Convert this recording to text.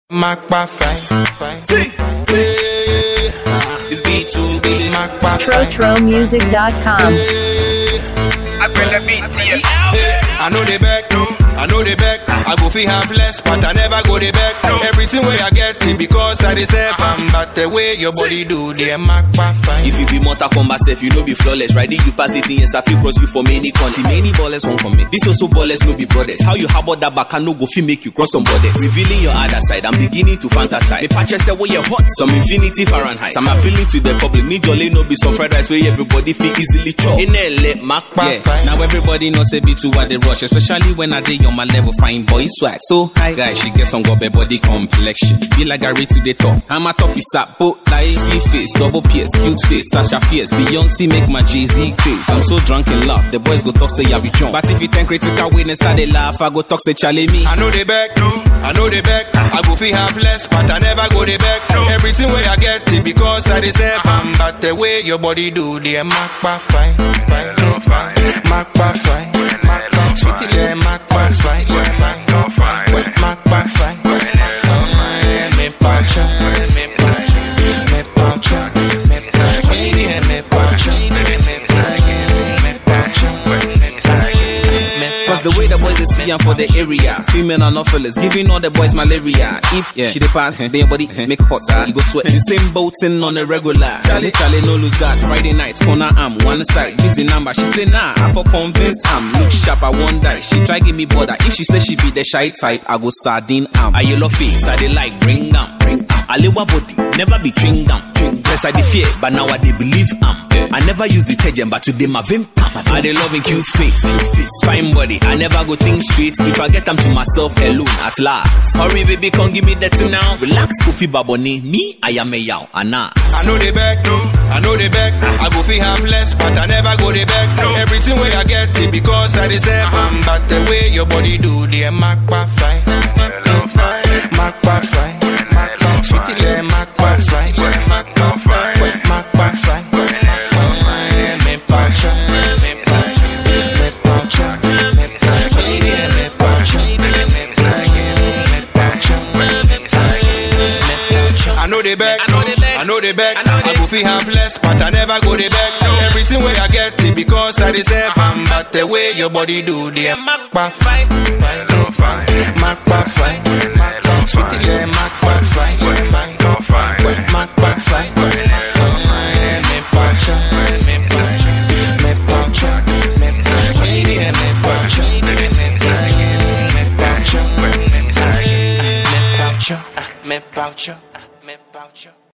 Macba fine. This beat too Billy Macba TroTroMusic.com. I bring the beat to you. I know they back, I go fi have less, but I never go they back. Everything where I get it because I deserve them. But the way your body do, they Macba fine. If you be Mortal Kombat self, you know be flawless. Right, you pass it in, yes, I feel cross you for many country. Many ballers won't commit. This also ballers no be brothers. How you harbor that back, I no go fi make you cross some borders. Revealing your other side, I'm beginning to fantasize. The patches say where you're hot, some infinity Fahrenheit. I'm appealing to the public, me jolly no be some fried rice where everybody feel easily chop. In LA, Macba fine. Now everybody knows say be too what they rush, especially when I dey on my level, fine boy swag. So hi guys, she get some gobe body complexion. Be like Gary to the top. I'm a top is up, but like see face, double PS, cute face, Sasha Fierce, Beyonce make my Jay-Z craze. I'm so drunk in love, the boys go talk say I be drunk. But if you think critical witness start they laugh, I go talk say Charlie me. I know they back, I go fi have less, but I never go they back. Everything where I get it because I deserve them. But the way your body do, they Macba fine. Macba fine. Sweetie, they Macba fine. Macba fine. Me pacha, me pacha, me Cause the way the boys they see I'm for the area, female and not fellas, giving all the boys malaria. If she dey pass, then body make hot, you go sweat. The same boating on the regular. Charlie no lose God. Friday nights corner arm one side, busy number. She say nah, I for convince look sharp, I won't die. She try give me border. If she say she be the shy type, I go sardine I yellow face, I dey like bring am. I lewa body, never be chewing gum. Yes, I dey fear, but now I dey believe I never use detergent, but today my vim I dey loving cute face, fine body. I never go think straight. If I get them to myself alone at last. Hurry baby, come give me that now. Relax, Kofi Baboni. Me, I am a yow, Anna. I know they back, I go fi have less, but I never go they back. Everything where I get it because I deserve them. But the way your body do, they Macba fine. Macba fine. Sweetie, they Macba fine. Macba fine. Me pacha, me pacha. I know they back, I go fi have less, but I never go they back. Everything where I get it because I deserve them. But the way your body do, they Macba fine. Macba fine. Sweetie, they Macba fine. Macba fine. Me pacha, me pacha. Me pacha, me pacha. Me pacha, me pacha.